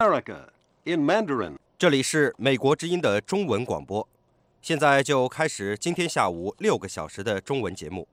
America in Mandarin。 这里是美国之音的中文广播，现在就开始今天下午6个小时的中文节目。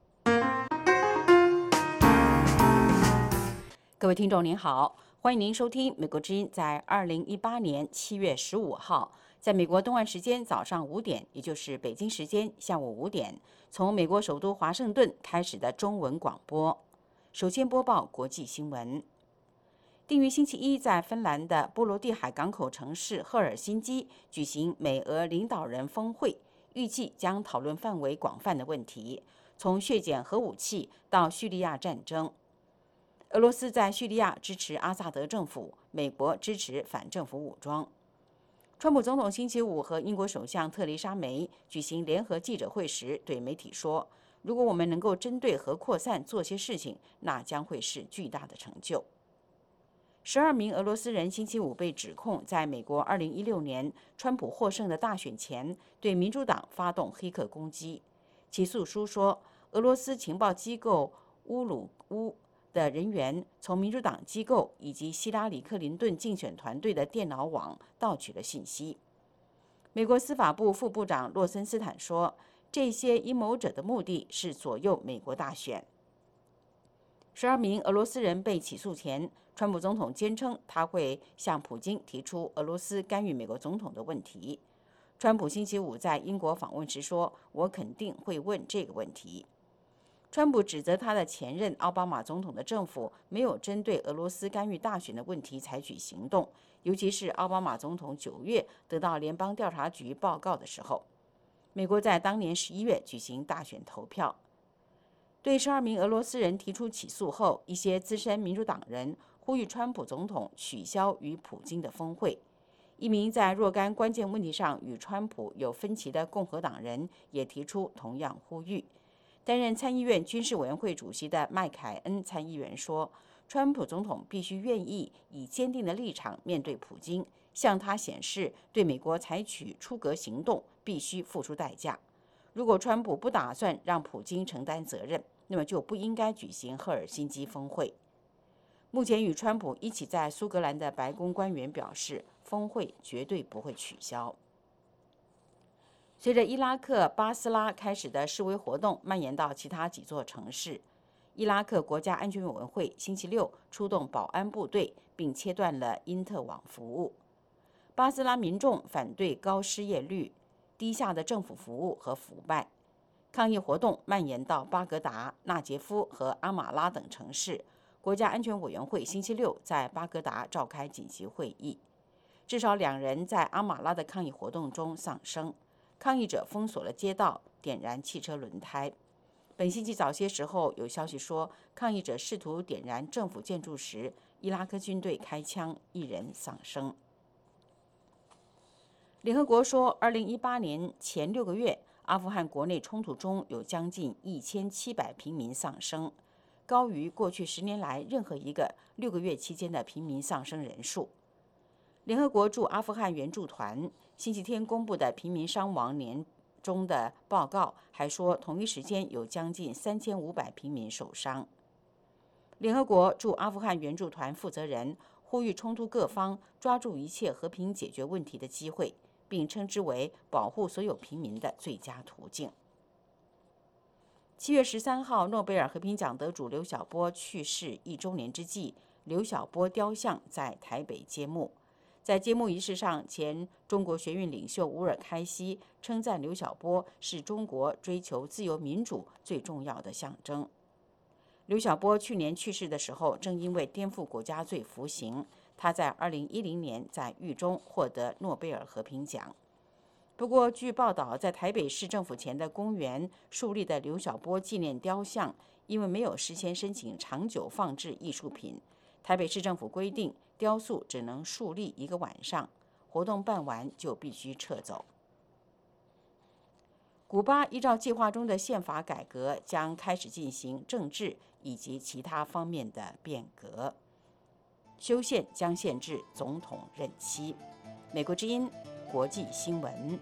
各位听众您好，欢迎您收听美国之音在2018年7月15号，在美国东岸时间早上5点，也就是北京时间下午5点，从美国首都华盛顿开始的中文广播。首先播报国际新闻。定于星期一在芬兰的波罗的海港口城市赫尔辛基举行美俄领导人峰会，预计将讨论范围广泛的问题，从削减核武器到叙利亚战争。俄罗斯在叙利亚支持阿萨德政府，美国支持反政府武装。川普总统星期五和英国首相特蕾莎梅举行联合记者会时对媒体说，如果我们能够针对核扩散做些事情，那将会是巨大的成就。12名俄罗斯人星期五被指控在美国2016年川普获胜的大选前对民主党发动黑客攻击。起诉书说，俄罗斯情报机构乌鲁乌的人员从民主党机构以及希拉里·克林顿竞选团队的电脑网盗取了信息。美国司法部副部长洛森斯坦说，这些阴谋者的目的是左右美国大选。12名俄罗斯人被起诉前，川普总统坚称他会向普京提出俄罗斯干预美国总统的问题。川普星期五在英国访问时说，我肯定会问这个问题。川普指责他的前任奥巴马总统的政府没有针对俄罗斯干预大选的问题采取行动，尤其是奥巴马总统9月得到联邦调查局报告的时候。美国在当年11月举行大选投票。对12名俄罗斯人提出起诉后，一些资深民主党人呼吁川普总统取消与普京的峰会。一名在若干关键问题上与川普有分歧的共和党人也提出同样呼吁。担任参议院军事委员会主席的麦凯恩参议员说，川普总统必须愿意以坚定的立场面对普京，向他显示对美国采取出格行动必须付出代价。如果川普不打算让普京承担责任，那么就不应该举行赫尔辛基峰会。目前与川普一起在苏格兰的白宫官员表示，峰会绝对不会取消。随着伊拉克巴斯拉开始的示威活动蔓延到其他几座城市，伊拉克国家安全委员会星期六出动保安部队，并切断了因特网服务。巴斯拉民众反对高失业率、低下的政府服务和腐败。抗议活动蔓延到巴格达、纳杰夫和阿马拉等城市。国家安全委员会星期六在巴格达召开紧急会议，至少2人在阿马拉的抗议活动中丧生。抗议者封锁了街道，点燃汽车轮胎。本星期早些时候，有消息说，抗议者试图点燃政府建筑时，伊拉克军队开枪，1人丧生。联合国说，2018年前6个月，阿富汗国内冲突中有将近1700平民丧生，高于过去10年来任何一个6个月期间的平民丧生人数。联合国驻阿富汗援助团星期天公布的平民伤亡年中的报告还说，同一时间有将近3500平民受伤。联合国驻阿富汗援助团负责人呼吁冲突各方抓住一切和平解决问题的机会，并称之为保护所有平民的最佳途径。7月13号，诺贝尔和平奖得主刘晓波去世1周年之际，刘晓波雕像在台北揭幕。在揭幕仪式上，前中国学运领袖乌尔开西称赞刘晓波是中国追求自由民主最重要的象征。刘晓波去年去世的时候，正因为颠覆国家罪服刑。他在2010年在狱中获得诺贝尔和平奖。不过，据报道，在台北市政府前的公园树立的刘晓波纪念雕像，因为没有事先申请长久放置艺术品，台北市政府规定雕塑只能树立1个晚上，活动办完就必须撤走。古巴依照计划中的宪法改革，将开始进行政治以及其他方面的变革。修宪将限制总统任期。美国之音国际新闻。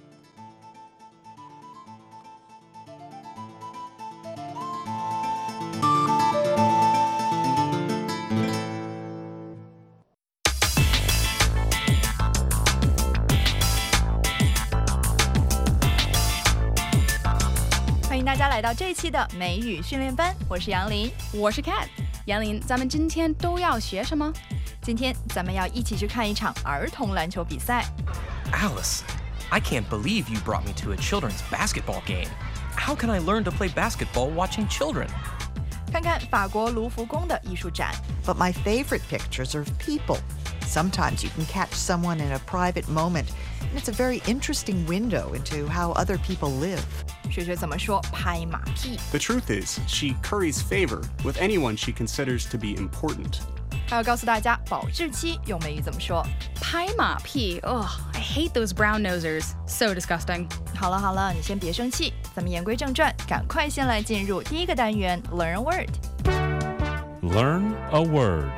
来到这期的美语训练班，我是杨林， 我是 Kat。杨林，咱们今天都要学什么？ 今天咱们要一起去看一场儿童篮球比赛。 Alice, I can't believe you brought me to a children's basketball game. How can I learn to play basketball watching children? 看看法国卢浮宫的艺术展。 But my favorite pictures are of people. Sometimes you can catch someone in a private moment, and it's a very interesting window into how other people live. 学学怎么说拍马屁。 The truth is, she curries favor with anyone she considers to be important. 还要告诉大家保质期用美语怎么说。 拍马屁 Ugh, I hate those brown nosers. So disgusting. 好了，你先别生气，咱们言归正传，赶快先来进入第一个单元 Learn a Word。 Learn a word.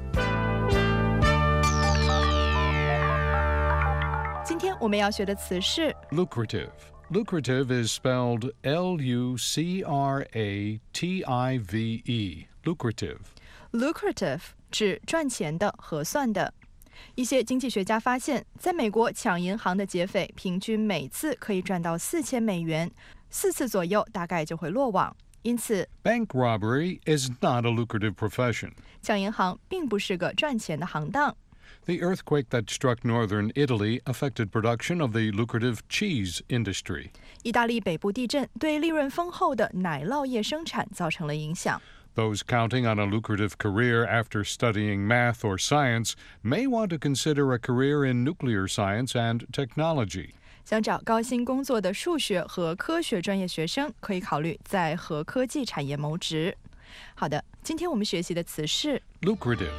今天我们要学的词是 Lucrative. Lucrative is spelled Lucrative. lucrative 指赚钱的、合算的。一些经济学家发现，在美国抢银行的劫匪平均每次可以赚到$4000，4次左右大概就会落网。因此 Bank robbery is not a lucrative profession. 抢银行并不是个赚钱的行当。 The earthquake that struck northern Italy affected production of the lucrative cheese industry. 意大利北部地震对利润丰厚的奶酪业生产造成了影响。 Those counting on a lucrative career after studying math or science may want to consider a career in nuclear science and technology. 想找高薪工作的数学和科学专业学生可以考虑在核科技产业谋职。好的，今天我们学习的词是 Lucrative.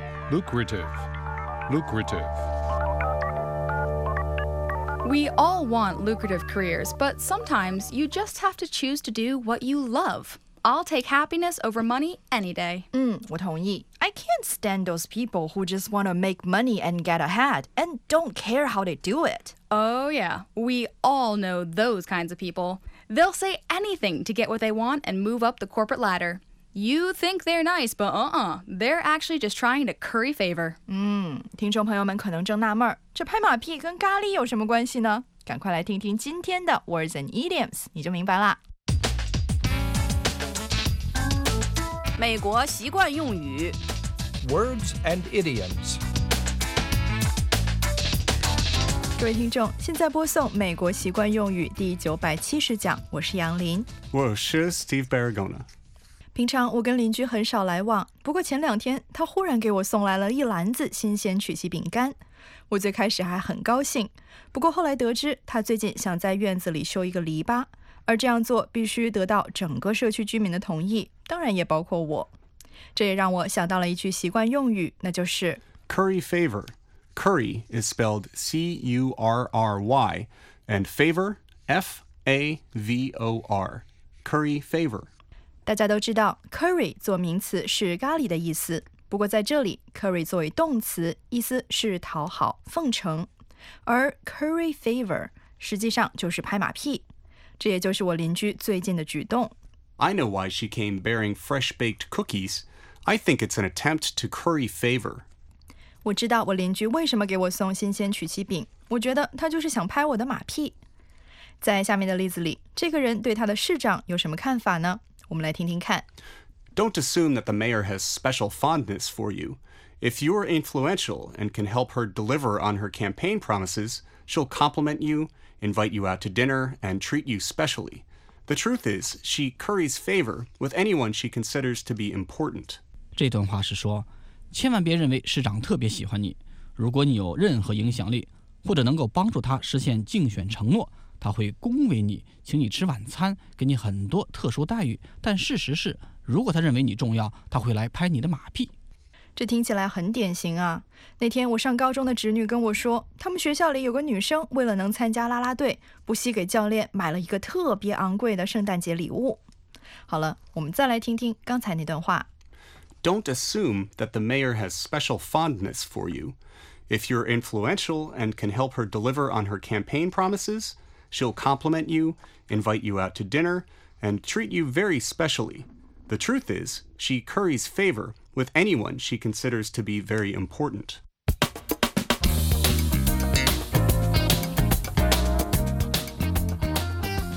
We all want lucrative careers, but sometimes you just have to choose to do what you love. I'll take happiness over money any day. 我同意。I can't stand those people who just want to make money and get ahead and don't care how they do it. Oh yeah, we all know those kinds of people. They'll say anything to get what they want and move up the corporate ladder. You think they're nice, but they're actually just trying to curry favor. 听众朋友们可能正纳闷，这拍马屁跟咖喱有什么关系呢？赶快来听听今天的 Words and Idioms， 你就明白啦。 美国习惯用语 Words and idioms. 各位听众，现在播送美国习惯用语第970讲，我是杨林。 我是 Steve Baragona. 平常我跟邻居很少来往，不过前2天他忽然给我送来了一篮子新鲜曲奇饼干。我最开始还很高兴，不过后来得知他最近想在院子里修一个篱笆，而这样做必须得到整个社区居民的同意，当然也包括我。这也让我想到了一句习惯用语，那就是 Curry favor. Curry is spelled C-U-R-R-Y, and favor, F-A-V-O-R. Curry favor. 大家都知道 curry 做名词是咖喱的意思，不过在这里 curry 作为动词，意思是讨好、奉承，而 curry favor 实际上就是拍马屁。这也就是我邻居最近的举动。 I know why she came bearing fresh-baked cookies. I think it's an attempt to curry favor. 我知道我邻居为什么给我送新鲜曲奇饼，我觉得他就是想拍我的马屁。在下面的例子里，这个人对他的市长有什么看法呢？我们来听听看。 Don't assume that the mayor has special fondness for you. If you're influential and can help her deliver on her campaign promises, she'll compliment you, invite you out to dinner, and treat you specially. The truth is, she curries favor with anyone she considers to be important. 这段话是说，千万别认为市长特别喜欢你，如果你有任何影响力，或者能够帮助他实现竞选承诺，他会恭维你，请你吃晚餐，给你很多特殊待遇。但事实是，如果他认为你重要，他会来拍你的马屁。 这听起来很典型啊。那天我上高中的侄女跟我说，他们学校里有个女生为了能参加啦啦队，不惜给教练买了一个特别昂贵的圣诞节礼物。好了，我们再来听听刚才那段话。 Don't assume that the mayor has special fondness for you. If you're influential and can help her deliver on her campaign promises, she'll compliment you, invite you out to dinner, and treat you very specially. The truth is, she curries favor with anyone she considers to be very important.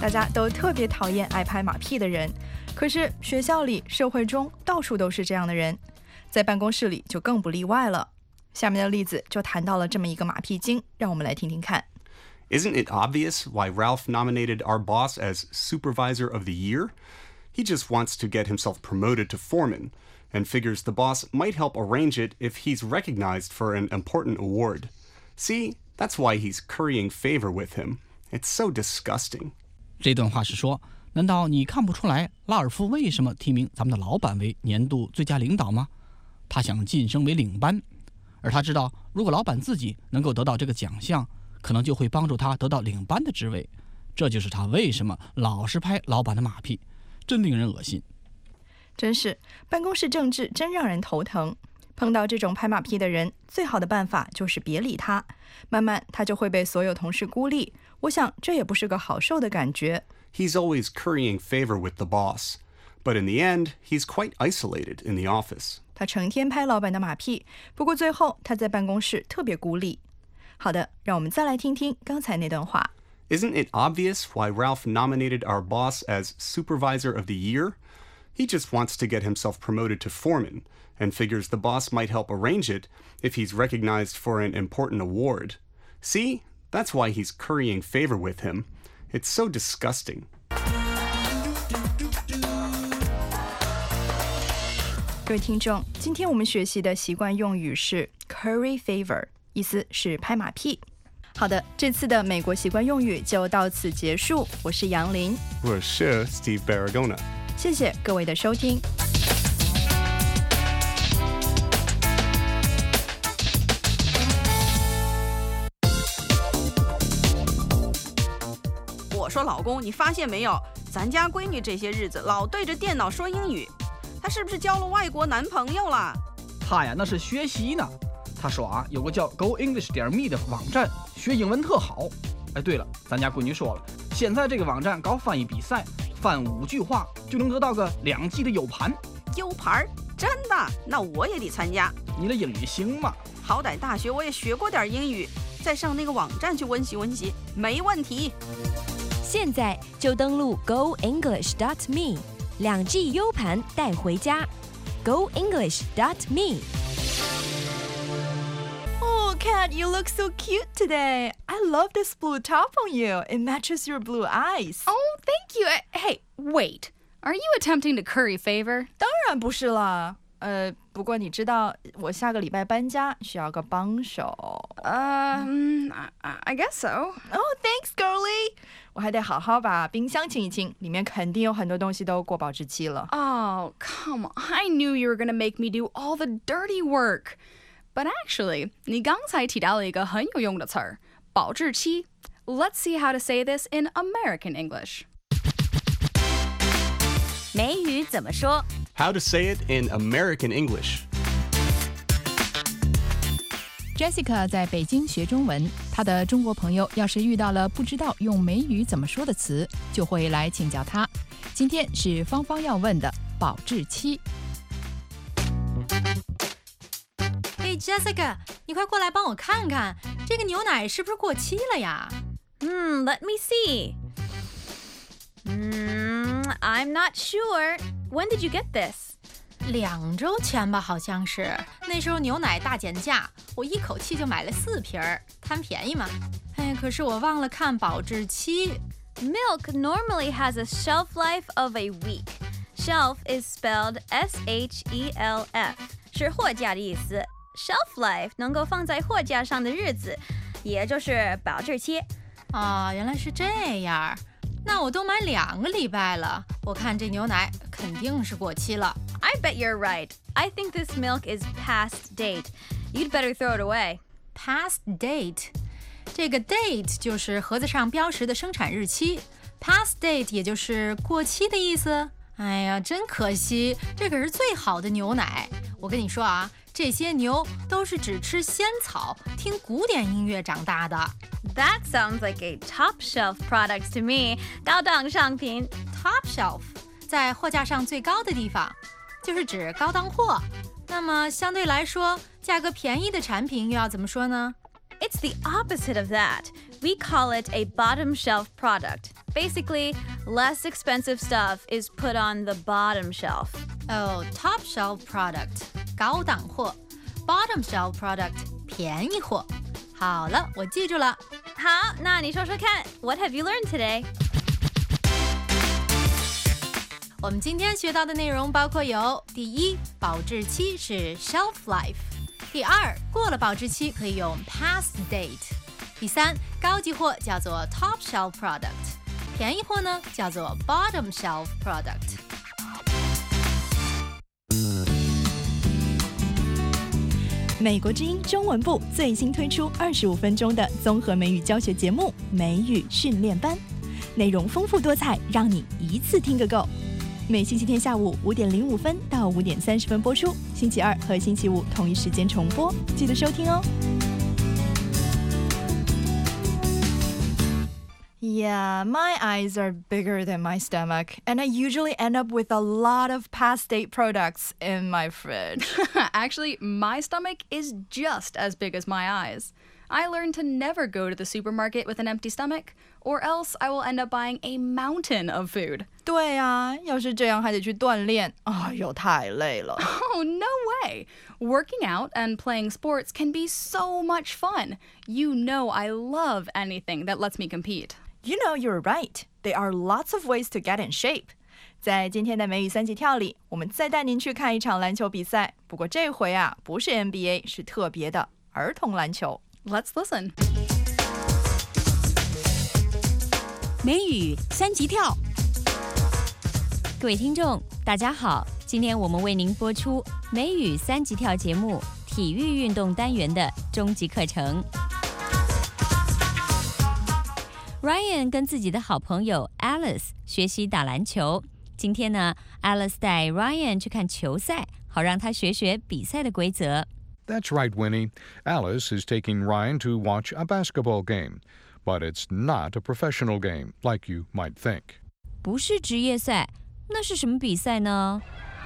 大家都特别讨厌爱拍马屁的人，可是学校里、社会中到处都是这样的人，在办公室里就更不例外了。下面的例子就谈到了这么一个马屁精，让我们来听听看。 Isn't it obvious why Ralph nominated our boss as Supervisor of the Year? He just wants to get himself promoted to foreman, and figures the boss might help arrange it if he's recognized for an important award. See, that's why he's currying favor with him. It's so disgusting. 这段话是说，难道你看不出来拉尔夫为什么提名咱们的老板为年度最佳领导吗？他想晋升为领班，而他知道如果老板自己能够得到这个奖项，可能就会帮助他得到领班的职位。这就是他为什么老是拍老板的马屁，真令人恶心。 真是，办公室政治真让人头疼。碰到这种拍马屁的人，最好的办法就是别理他，慢慢他就会被所有同事孤立。我想这也不是个好受的感觉。 He's always currying favor with the boss, but in the end, he's quite isolated in the office. 他成天拍老板的马屁，不过最后他在办公室特别孤立。好的，让我们再来听听刚才那段话。 Isn't it obvious why Ralph nominated our boss as Supervisor of the Year? He just wants to get himself promoted to foreman, and figures the boss might help arrange it if he's recognized for an important award. See, that's why he's currying favor with him. It's so disgusting. 各位听众，今天我们学习的习惯用语是 curry favor， 意思是拍马屁。好的，这次的美国习惯用语就到此结束。我是杨林， 我是 Steve Baragona。 谢谢各位的收听。 我说老公，你发现没有，咱家闺女这些日子老对着电脑说英语，她是不是交了外国男朋友了？ 她呀，那是学习呢。她说啊，有个叫 GoEnglish.me 的网站，学英文特好。哎，对了，咱家闺女说了，现在这个网站搞翻译比赛，翻5句话就能得到个2季的 U 盘。 U 盘？真的？那我也得参加。 你的英语行吗？ 好歹大学我也学过点英语，再上那个网站去温习温习，没问题。 现在就登录 GoEnglish.me， 2季 U 盘带回家。GoEnglish.me。 Kat, you look so cute today. I love this blue top on you. It matches your blue eyes. Oh, thank you. Hey, wait. Are you attempting to curry favor? 当然不是啦。不过你知道我下个礼拜搬家，需要个帮手。 I guess so. Oh, thanks, girlie. 我还得好好把冰箱清一清，里面肯定有很多东西都过保质期了。 Oh, come on. I knew you were going to make me do all the dirty work. But actually, 你刚才提到了一个很有用的词儿，保质期。Let's see how to say this in American English. 美语怎么说 How to say it in American English. Jessica 在北京学中文，她的中国朋友要是遇到了不知道用美语怎么说的词，就会来请教她。今天是芳芳要问的保质期。 Hey Jessica， 你快过来帮我看看，这个牛奶是不是过期了呀 ？Let me see. I'm not sure. When did you get this? 2周前吧，好像是。那时候牛奶大减价，我一口气就买了4瓶，贪便宜嘛。哎，可是我忘了看保质期。 Milk normally has a shelf life of a week. Shelf is spelled S-H-E-L-F， 是货架的意思。Shelf life 能够放在货架上的日子，也就是保质期。 啊，原来是这样。那我都买2个礼拜了，我看这牛奶肯定是过期了。 I bet you're right. I think this milk is past date. You'd better throw it away. Past date， 这个 date 就是盒子上标识的生产日期 ，past date 也就是过期的意思。哎呀，真可惜，这可是最好的牛奶。我跟你说啊，这些牛都是只吃仙草、听古典音乐长大的。 That sounds like a top shelf product to me. 高档商品 ，top shelf 在货架上最高的地方，就是指高档货。那么相对来说，价格便宜的产品又要怎么说呢？ It's the opposite of that. We call it a bottom shelf product. Basically, less expensive stuff is put on the bottom shelf. Oh, top shelf product 高档货 ，bottom shelf product 便宜货。好了，我记住了。 好，那你说说看 ，What have you learned today? 我们今天学到的内容包括有：第一，保质期是 shelf life；第二，过了保质期可以用 past date；第三，高级货叫做 top shelf product， 便宜货呢叫做 bottom shelf product。 美国之音中文部最新推出25分钟的综合美语教学节目《美语训练班》，内容丰富多彩，让你一次听个够。每星期天下午5点05分到5点30分播出，星期二和星期五同一时间重播，记得收听哦。Yeah, my eyes are bigger than my stomach, and I usually end up with a lot of past date products in my fridge. Actually, my stomach is just as big as my eyes. I learned to never go to the supermarket with an empty stomach, or else I will end up buying a mountain of food. 对啊，要是这样还得去锻炼，哎呦，太累了。 Oh, no way! Working out and playing sports can be so much fun. You know I love anything that lets me compete. You know you're right. There are lots of ways to get in shape. 在今天的美语3级跳里，我们再带您去看一场篮球比赛。不过这回啊，不是 NBA， 是特别的儿童篮球。 Let's listen. 美语3级跳。各位听众，大家好，今天我们为您播出美语3级跳节目体育运动单元的终极课程。Ryan 跟自己的好朋友 Alice 学习打篮球。今天呢 ，Alice 带 Ryan 去看球赛，好让他学学比赛的规则。 That's right, Winnie. Alice is taking Ryan to watch a basketball game, but it's not a professional game, like you might think. 不是职业赛，那是什么比赛呢？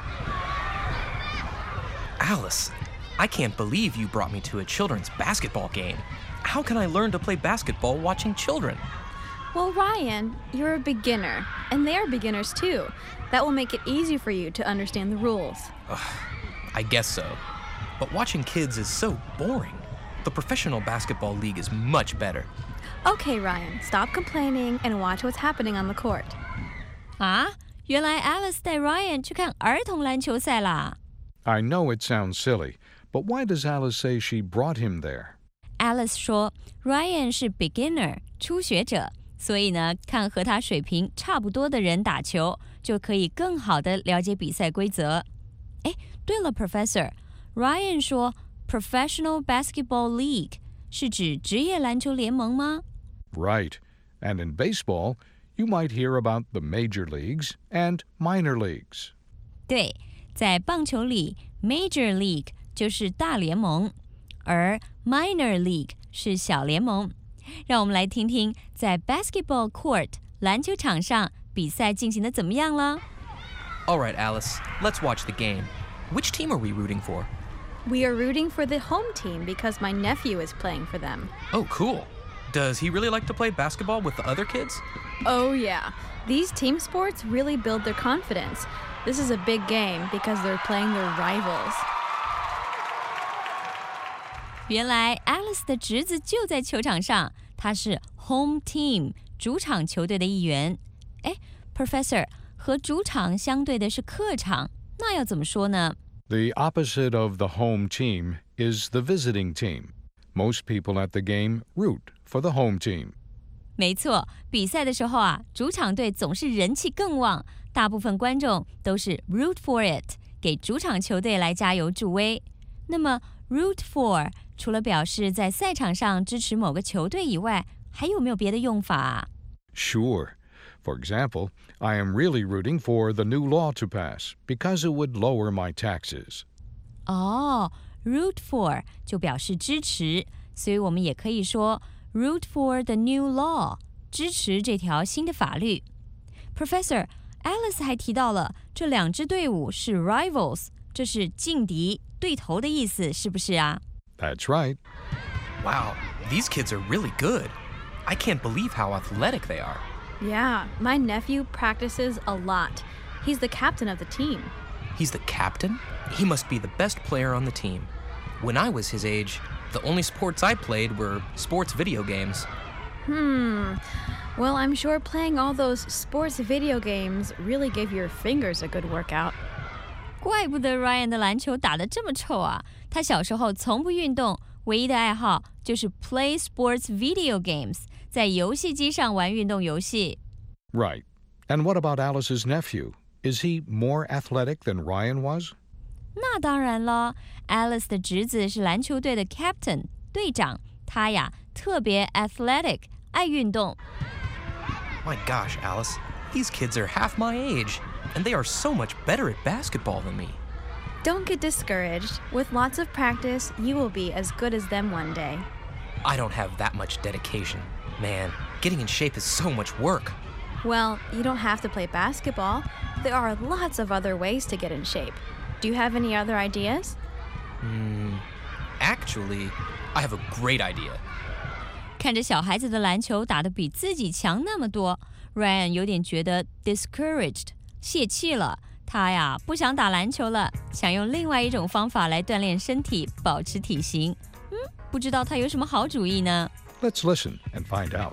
Alice, I can't believe you brought me to a children's basketball game. How can I learn to play basketball watching children? Well, Ryan, you're a beginner, and they're beginners too. That will make it easy for you to understand the rules. I guess so. But watching kids is so boring. The professional basketball league is much better. Okay, Ryan, stop complaining and watch what's happening on the court. 啊，原来 Alice 带 Ryan 去看儿童篮球赛啦。 I know it sounds silly, but why does Alice say she brought him there? Alice 说 Ryan 是 beginner 初学者，所以呢，看和他水平差不多的人打球，就可以更好地了解比赛规则。哎，对了 Professor， Ryan 说 Professional Basketball League 是指职业篮球联盟吗？ Right. And in baseball, you might hear about the major leagues and minor leagues. 对，在棒球里 Major League 就是大联盟，而 Minor League 是小联盟。让我们来听听在 Basketball Court 篮球场上比赛进行得怎么样了。 All right, Alice, let's watch the game. Which team are we rooting for? We are rooting for the home team because my nephew is playing for them. Oh, cool. Does he really like to play basketball with the other kids? Oh, yeah. These team sports really build their confidence. This is a big game because they're playing their rivals. 原来 Alice 的侄子就在球场上，他是 home team 主场球队的一员。哎 ，Professor， 和主场相对的是客场，那要怎么说呢？ The opposite of the home team is the visiting team. Most people at the game root for the home team. 没错，比赛的时候啊，主场队总是人气更旺，大部分观众都是 root for it， 给主场球队来加油助威。那么 root for 除了表示在赛场上支持某个球队以外，还有没有别的用法啊？ Sure. For example, I am really rooting for the new law to pass because it would lower my taxes. 哦 root for 就表示支持，所以我们也可以说 root for the new law， 支持这条新的法律。Professor， Alice 还提到了这两支队伍是 rivals， 这是劲敌、对头的意思，是不是啊？ That's right. Wow, these kids are really good. I can't believe how athletic they are. Yeah, my nephew practices a lot. He's the captain of the team. He's the captain? He must be the best player on the team. When I was his age, the only sports I played were sports video games. Well, I'm sure playing all those sports video games really gave your fingers a good workout. 怪不得 Ryan 的篮球打得这么臭啊！他小时候从不运动，唯一的爱好就是 play sports video games， 在游戏机上玩运动游戏。 Right. And what about Alice's nephew? Is he more athletic than Ryan was? 那当然了 ，Alice 的侄子是篮球队的 captain 队长，他呀特别 athletic， 爱运动。 My gosh, Alice, these kids are half my age, and they are so much better at basketball than me. Don't get discouraged. With lots of practice, you will be as good as them one day. I don't have that much dedication. Man, getting in shape is so much work. Well, you don't have to play basketball. There are lots of other ways to get in shape. Do you have any other ideas? Actually, I have a great idea. 看着小孩子的篮球打得比自己强那么多 ，Ryan 有点觉得 discouraged， 泄气了。他呀不想打篮球了，想用另外一种方法来锻炼身体，保持体型。不知道他有什么好主意呢？ Let's listen and find out.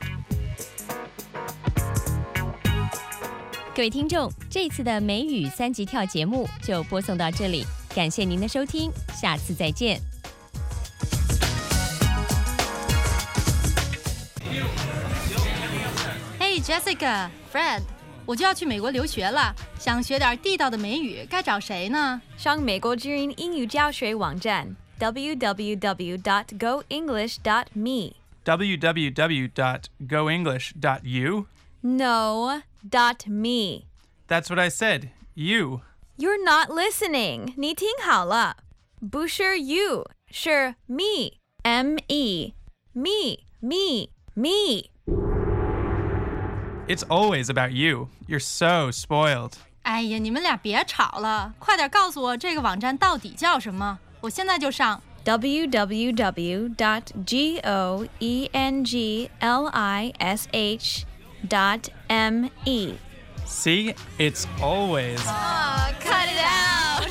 各位听众，这次的美语3级跳节目就播送到这里，感谢您的收听，下次再见。 Hey Jessica, Fred， 我就要去美国留学了，想学点地道的美语，该找谁呢？ 上美国之音英语教学网站 www.goenglish.me www.goenglish.u? No, .me. That's what I said. You. You're not listening. 你听好了，不是 you， 是 me. M-E. Me, me, me. It's always about you. You're so spoiled. 哎呀，你们俩别吵了，快点告诉我这个网站到底叫什么，我现在就上。 www.goenglish.me. See? It's always. Cut it out.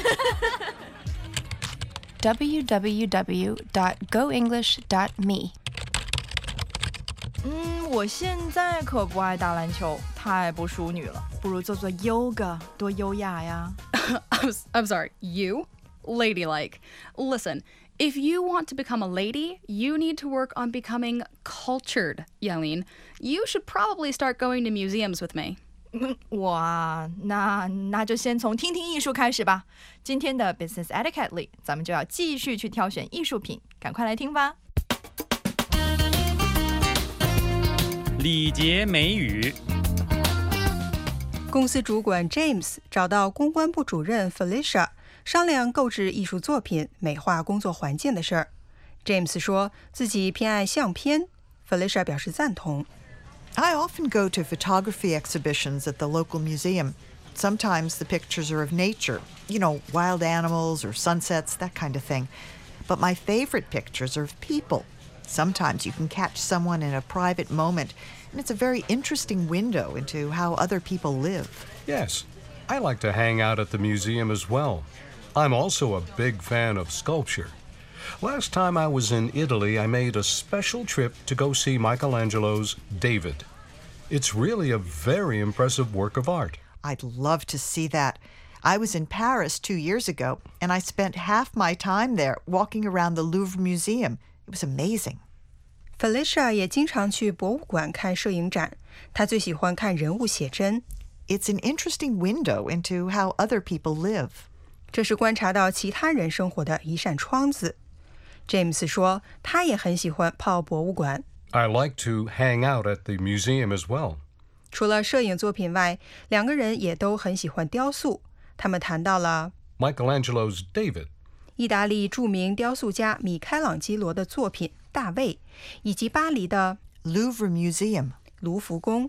www.goenglish.me. 我现在可不爱打篮球，太不淑女了，不如做做 yoga， 多优雅呀。 I'm sorry, you? Ladylike. Listen, if you want to become a lady, you need to work on becoming cultured, Yaleen. You should probably start going to museums with me. 哇，那就先从听听艺术开始吧。今天的 Business Etiquette 里，咱们就要继续去挑选艺术品，赶快来听吧。 礼节美语。 公司主管 James 找到公关部主任 Felicia 商量购置艺术作品美化工作环境的事儿。James 说自己偏爱相片 ，Felicia 表示赞同。 I often go to photography exhibitions at the local museum. Sometimes the pictures are of nature, wild animals or sunsets, that kind of thing. But my favorite pictures are of people. Sometimes you can catch someone in a private moment, and it's a very interesting window into how other people live. Yes, I like to hang out at the museum as well. I'm also a big fan of sculpture. Last time I was in Italy, I made a special trip to go see Michelangelo's David. It's really a very impressive work of art. I'd love to see that. I was in Paris 2 years ago, and I spent half my time there walking around the Louvre Museum. It was amazing. Felicia 也经常去博物馆看摄影展，她最喜欢看人物写真。 It's an interesting window into how other people live. 这是观察到其他人生活的一扇窗子。James 说，他也很喜欢泡博物馆。 I like to hang out at the museum as well. 除了摄影作品外，两个人也都很喜欢雕塑。他们谈到了 Michelangelo's David. 意大利著名雕塑家米开朗基罗的作品《大卫》，以及巴黎的 Louvre Museum 卢浮宫。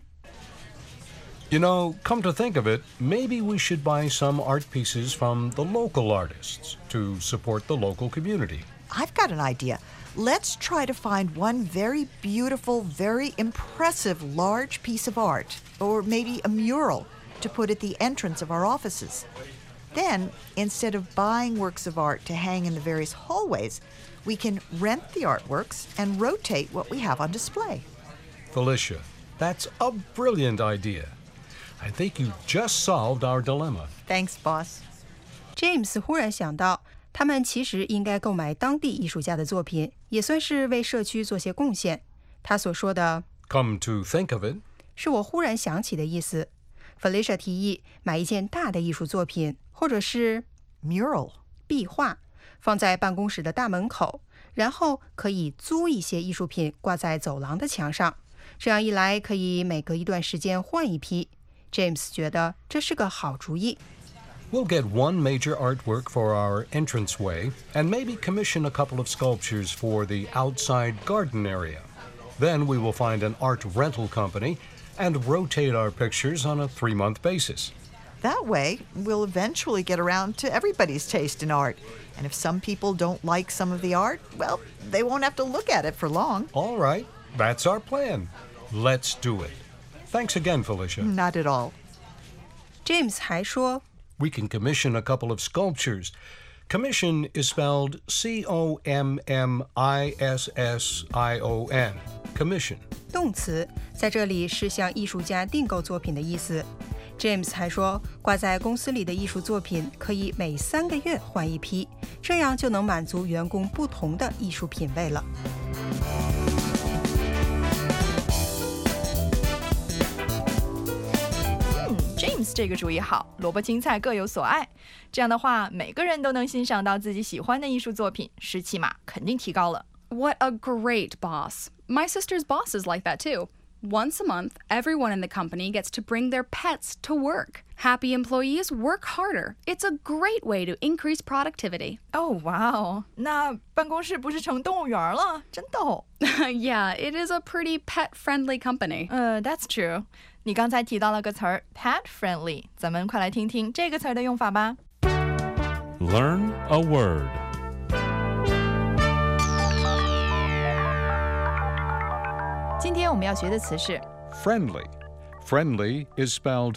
Come to think of it, maybe we should buy some art pieces from the local artists to support the local community. I've got an idea. Let's try to find one very beautiful, very impressive large piece of art, or maybe a mural, to put at the entrance of our offices. Then, instead of buying works of art to hang in the various hallways, we can rent the artworks and rotate what we have on display. Felicia, that's a brilliant idea. I think you just solved our dilemma. Thanks, boss. James 忽然想到，他们其实应该购买当地艺术家的作品，也算是为社区做些贡献。他所说的 Come to think of it, 是我忽然想起的意思。Felicia 提议买一件大的艺术作品，或者是 mural 壁画，放在办公室的大门口，然后可以租一些艺术品挂在走廊的墙上。这样一来，可以每隔一段时间换一批。James 觉得这是个好主意。 We'll get one major artwork for our entranceway and maybe commission a couple of sculptures for the outside garden area. Then we will find an art rental company and rotate our pictures on a 3-month basis. That way, we'll eventually get around to everybody's taste in art. And if some people don't like some of the art, well, they won't have to look at it for long. All right, that's our plan. Let's do it. Thanks again, Felicia. Not at all. James 还说 We can commission a couple of sculptures. Commission is spelled C-O-M-M-I-S-S-I-O-N. Commission. 动词在这里是向艺术家订购作品的意思。James 还说，挂在公司里的艺术作品可以每3个月换一批，这样就能满足员工不同的艺术品味了。 James 这个主意好，萝卜青菜各有所爱。这样的话，每个人都能欣赏到自己喜欢的艺术作品，士气嘛肯定提高了。 What a great boss. My sister's boss is like that too. Once a month, everyone in the company gets to bring their pets to work. Happy employees work harder. It's a great way to increase productivity. Oh, wow. 那办公室不是成动物园了？真逗。 Yeah, it is a pretty pet-friendly company. That's true. 你刚才提到了个词儿 pet-friendly， 咱们快来听听这个词儿的用法吧。 Learn a word. 今天我们要学的词是 Friendly. Friendly is spelled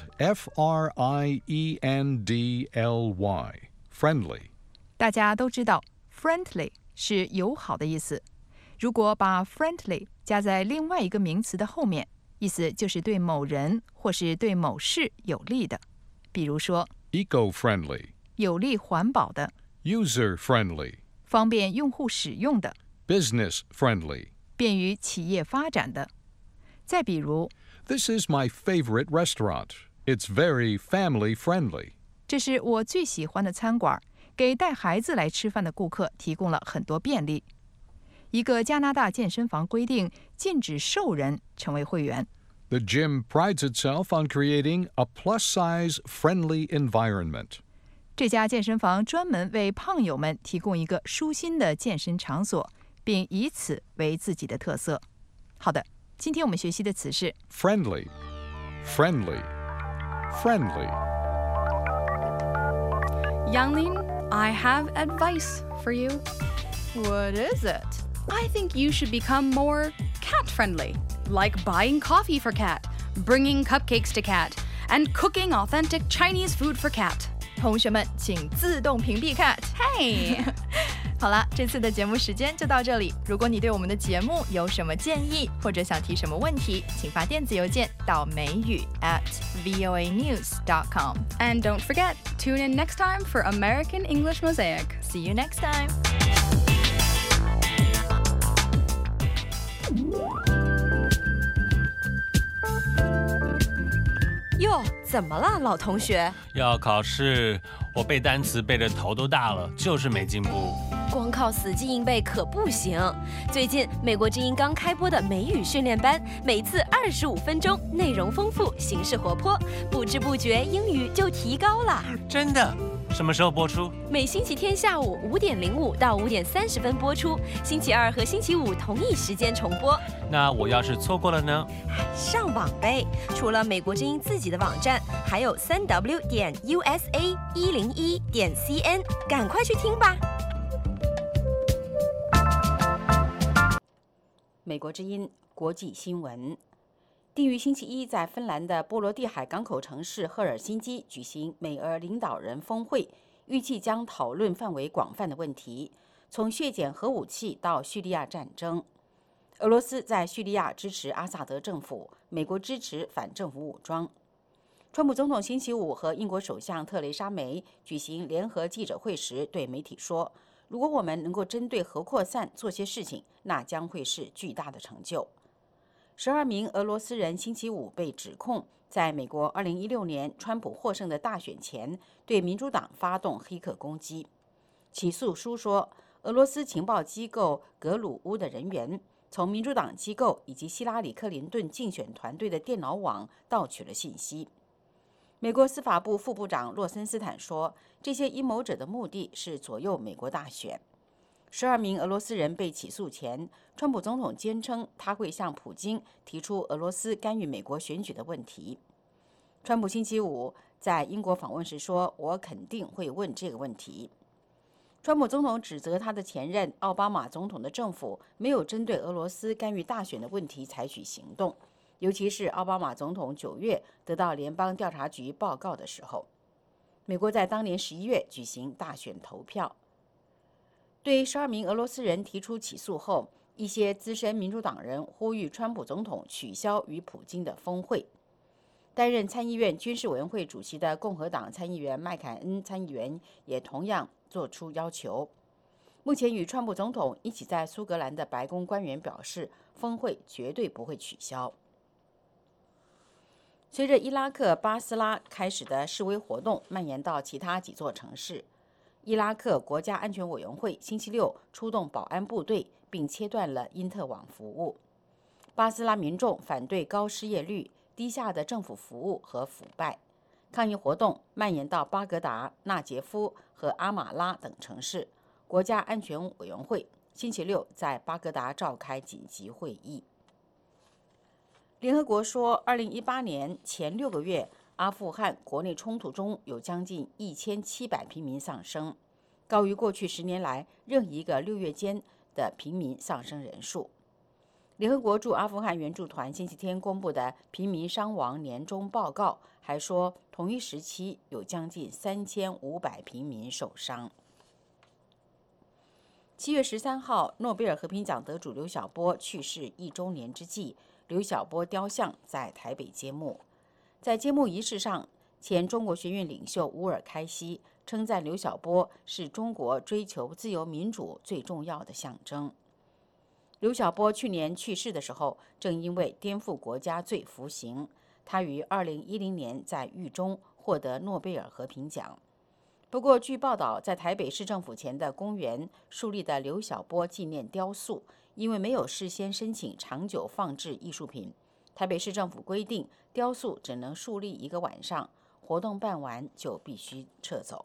F-R-I-E-N-D-L-Y. Friendly. 大家都知道 friendly 是友好的意思。如果把 friendly 加在另外一个名词的后面，意思就是对某人或是对某事有利的。比如说 Eco-friendly. 有利环保的， User-friendly. 方便用户使用的， Business-friendly. 便于企业发展的。再比如 This is my favorite restaurant. It's very family-friendly. 这是我最喜欢的餐馆，给带孩子来吃饭的顾客提供了很多便利。一个加拿大健身房规定禁止瘦人成为会员。 The gym prides itself on creating a plus-size friendly environment. 这家健身房专门为胖友们提供一个舒心的健身场所，并以此为自己的特色。好的，今天我们学习的词是 Friendly. Friendly. Friendly. Yanglin, I have advice for you. What is it? I think you should become more cat-friendly, like buying coffee for Cat, bringing cupcakes to Cat, and cooking authentic Chinese food for Cat. 同学们请自动屏蔽 cat。 Hey! 好了，这次的节目时间就到这里。如果你对我们的节目有什么建议，或者想提什么问题，请发电子邮件到美语 @voanews.com。 And don't forget, tune in next time for American English Mosaic. See you next time. 哟，怎么了，老同学？ 要考试，我背单词背得头都大了，就是没进步。 光靠死记硬背可不行。最近美国之音刚开播的美语训练班，每次25分钟，内容丰富，形式活泼，不知不觉英语就提高了。 真的？什么时候播出？ 每星期天下午5点05到5点30分播出，星期二和星期五同一时间重播。 那我要是错过了呢？ 上网呗！除了美国之音自己的网站，还有3w.usa101.cn，赶快去听吧。 美国之音国际新闻。定于星期一在芬兰的波罗的海港口城市赫尔辛基举行美俄领导人峰会，预计将讨论范围广泛的问题，从削减核武器到叙利亚战争。俄罗斯在叙利亚支持阿萨德政府，美国支持反政府武装。川普总统星期五和英国首相特蕾莎梅举行联合记者会时对媒体说，如果我们能够针对核扩散做些事情，那将会是巨大的成就。12名俄罗斯人星期五被指控在美国2016年川普获胜的大选前对民主党发动黑客攻击。起诉书说，俄罗斯情报机构格鲁乌的人员从民主党机构以及希拉里·克林顿竞选团队的电脑网盗取了信息。美国司法部副部长洛森斯坦说，这些阴谋者的目的是左右美国大选。12名俄罗斯人被起诉前，川普总统坚称他会向普京提出俄罗斯干预美国选举的问题。川普星期五在英国访问时说，我肯定会问这个问题。川普总统指责他的前任奥巴马总统的政府没有针对俄罗斯干预大选的问题采取行动，尤其是奥巴马总统9月得到联邦调查局报告的时候。美国在当年11月举行大选投票。对12名俄罗斯人提出起诉后，一些资深民主党人呼吁川普总统取消与普京的峰会。担任参议院军事委员会主席的共和党参议员麦凯恩参议员也同样做出要求。目前与川普总统一起在苏格兰的白宫官员表示，峰会绝对不会取消。随着伊拉克巴斯拉开始的示威活动蔓延到其他几座城市，伊拉克国家安全委员会星期六出动保安部队，并切断了因特网服务。巴斯拉民众反对高失业率、低下的政府服务和腐败。抗议活动蔓延到巴格达、纳杰夫和阿马拉等城市。国家安全委员会星期六在巴格达召开紧急会议。联合国说，2018年前6个月，阿富汗国内冲突中有将近1700平民丧生，高于过去10年来任一个6月间的平民丧生人数。联合国驻阿富汗援助团星期天公布的平民伤亡年终报告还说，同一时期有将近3500平民受伤。7月13号，诺贝尔和平奖得主刘晓波去世1周年之际，刘晓波雕像在台北揭幕。在揭幕仪式上，前中国学院领袖乌尔开西称赞刘晓波是中国追求自由民主最重要的象征。刘晓波去年去世的时候，正因为颠覆国家罪服刑。他于2010年在狱中获得诺贝尔和平奖。不过，据报道，在台北市政府前的公园树立的刘晓波纪念雕塑，因为没有事先申请长久放置艺术品，台北市政府规定雕塑只能树立1个晚上，活动办完就必须撤走。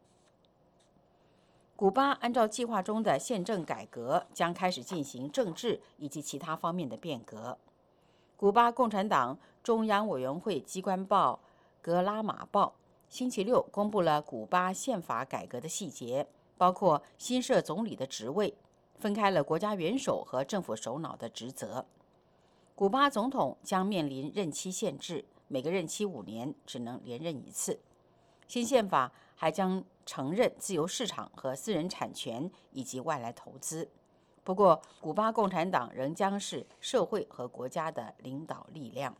古巴按照计划中的宪政改革，将开始进行政治以及其他方面的变革。古巴共产党中央委员会机关报《格拉马报》星期六公布了古巴宪法改革的细节，包括新设总理的职位，分开了国家元首和政府首脑的职责。古巴总统将面临任期限制，每个任期5年，只能连任1次。新宪法还将承认自由市场和私人产权以及外来投资。不过，古巴共产党仍将是社会和国家的领导力量。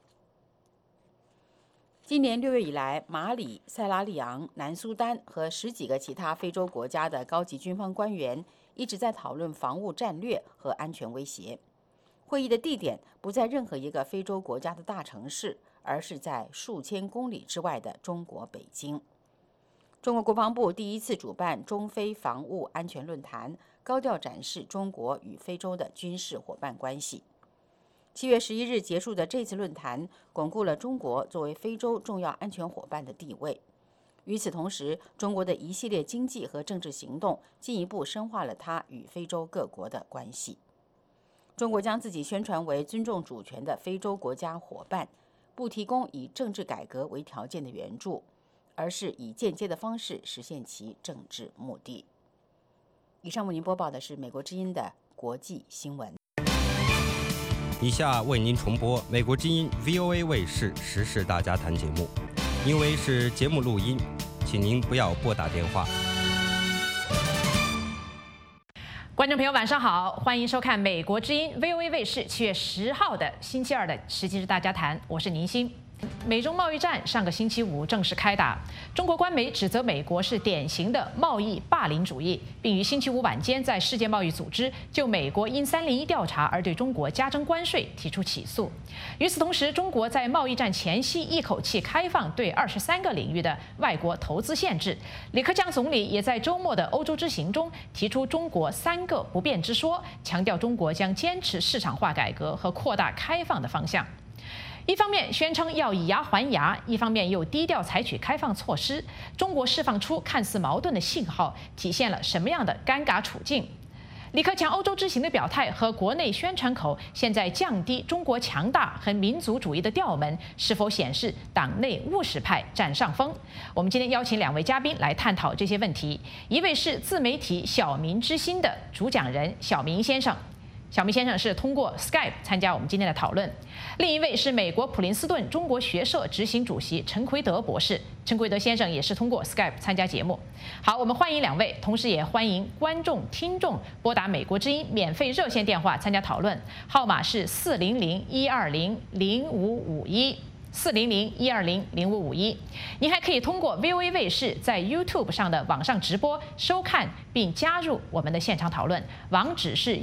今年6月以来，马里、塞拉利昂、南苏丹和10几个其他非洲国家的高级军方官员一直在讨论防务战略和安全威胁。会议的地点不在任何一个非洲国家的大城市，而是在数千公里之外的中国北京。中国国防部第一次主办中非防务安全论坛，高调展示中国与非洲的军事伙伴关系。7月11日结束的这次论坛，巩固了中国作为非洲重要安全伙伴的地位。与此同时，中国的一系列经济和政治行动进一步深化了它与非洲各国的关系。中国将自己宣传为尊重主权的非洲国家伙伴，不提供以政治改革为条件的援助，而是以间接的方式实现其政治目的。以上为您播报的是美国之音的国际新闻。 以下为您重播美国之音 VOA 卫视时事大家谈节目，因为是节目录音，请您不要拨打电话。 观众朋友，晚上好，欢迎收看美国之音 VOA 卫视7月10号的星期二的时事大家谈，我是宁欣。美中贸易战上个星期五正式开打，中国官媒指责美国是典型的贸易霸凌主义，并于星期五晚间在世界贸易组织就美国因301调查而对中国加征关税提出起诉。与此同时，中国在贸易战前夕一口气开放对23个领域的外国投资限制。李克强总理也在周末的欧洲之行中提出中国3个不变之说，强调中国将坚持市场化改革和扩大开放的方向。一方面宣称要以牙还牙，一方面又低调采取开放措施，中国释放出看似矛盾的信号，体现了什么样的尴尬处境？李克强欧洲之行的表态和国内宣传口现在降低中国强大和民族主义的调门，是否显示党内务实派占上风？我们今天邀请2位嘉宾来探讨这些问题，一位是自媒体小民之心的主讲人小明先生。小明先生是通过 Skype 参加我们今天的讨论，另一位是美国普林斯顿中国学社执行主席陈奎德博士，陈奎德先生也是通过 Skype 参加节目。好，我们欢迎2位，同时也欢迎观众、听众拨打美国之音免费热线电话参加讨论，号码是400-120-0551。400-120-0551，您还可以通过 VOA 卫视在 YouTube 上的网上直播收看并加入我们的现场讨论，网址是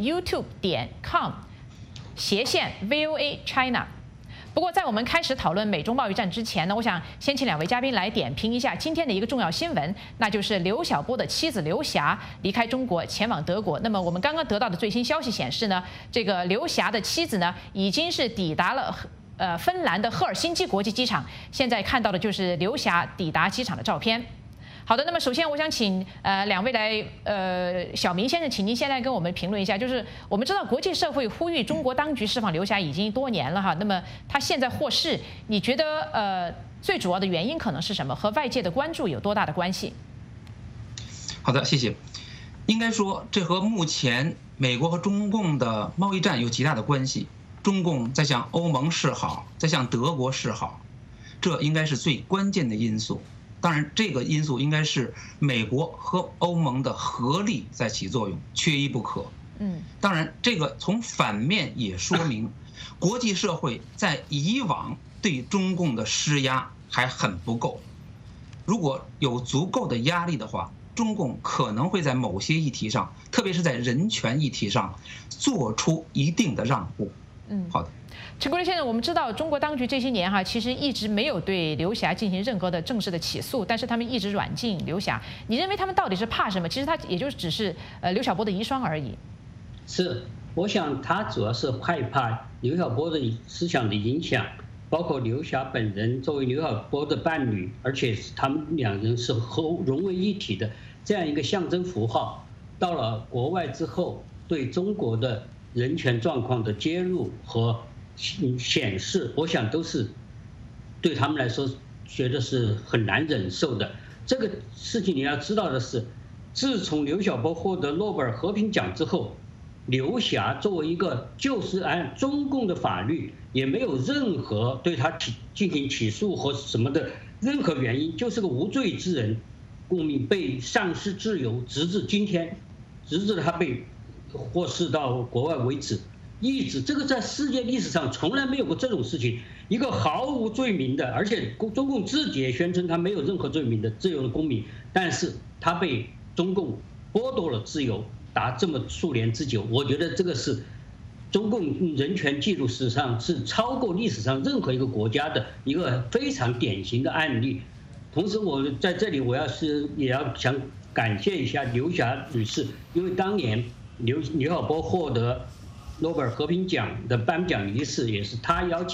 youtube.com/VOA China。不过，在我们开始讨论美中贸易战之前呢，我想先请2位嘉宾来点评一下今天的一个重要新闻，那就是刘晓波的妻子刘霞离开中国前往德国。那么我们刚刚得到的最新消息显示呢，这个刘霞的妻子呢已经是抵达了芬兰的赫尔辛基国际机场，现在看到的就是刘霞抵达机场的照片。好的，那么首先我想请2位来，小明先生，请您先来跟我们评论一下，就是我们知道国际社会呼吁中国当局释放刘霞已经多年了哈，那么他现在获释，你觉得最主要的原因可能是什么？和外界的关注有多大的关系？ 好的，谢谢。应该说，这和目前美国和中共的贸易战有极大的关系。中共在向欧盟示好，在向德国示好，这应该是最关键的因素。当然，这个因素应该是美国和欧盟的合力在起作用，缺一不可。当然，这个从反面也说明，国际社会在以往对中共的施压还很不够。如果有足够的压力的话，中共可能会在某些议题上，特别是在人权议题上，做出一定的让步。好的， 陈国立先生，我们知道中国当局这些年其实一直没有对刘霞进行任何的正式的起诉，但是他们一直软禁刘霞。你认为他们到底是怕什么？其实他也就只是刘晓波的遗孀而已。 是，我想他主要是害怕刘晓波的思想的影响，包括刘霞本人作为刘晓波的伴侣，而且他们2人是融为一体的这样一个象征符号，到了国外之后，对中国的人权状况的揭露和显示，我想都是对他们来说觉得是很难忍受的。这个事情你要知道的是，自从刘晓波获得诺贝尔和平奖之后，刘霞作为一个就是按中共的法律，也没有任何对他进行起诉和什么的任何原因，就是个无罪之人，公民被丧失自由，直至今天，直至他被获释到国外为止，一直这个在世界历史上从来没有过这种事情。一个毫无罪名的，而且中共自己也宣称他没有任何罪名的自由的公民，但是他被中共剥夺了自由达这么数年之久。我觉得这个是中共人权记录史上是超过历史上任何一个国家的一个非常典型的案例。同时，我在这里也要想感谢一下刘霞女士，因为当年刘晓波获得诺贝尔和平奖的颁奖仪式也是她邀请